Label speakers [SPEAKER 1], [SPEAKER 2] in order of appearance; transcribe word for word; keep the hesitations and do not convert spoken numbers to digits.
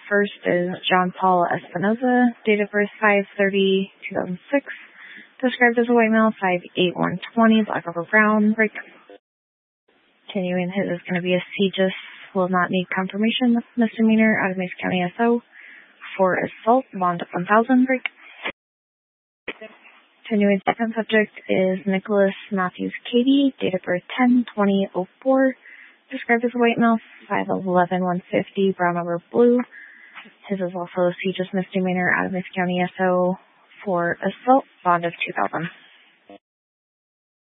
[SPEAKER 1] First is John Paul Espinoza, date of birth five thirty two thousand six, described as a white male, five eight, one twenty, black over brown, break. Continuing, his is going to be a C G I S, will not need confirmation, misdemeanor out of Mesa County S O for assault, bond of one thousand, break. Continuing, second subject is Nicholas Matthews Cady, date of birth ten twenty oh four, described as a white male, five eleven, one fifty, brown over blue. His is also a C G I S misdemeanor out of Mesa County S O for assault, bond of two thousand.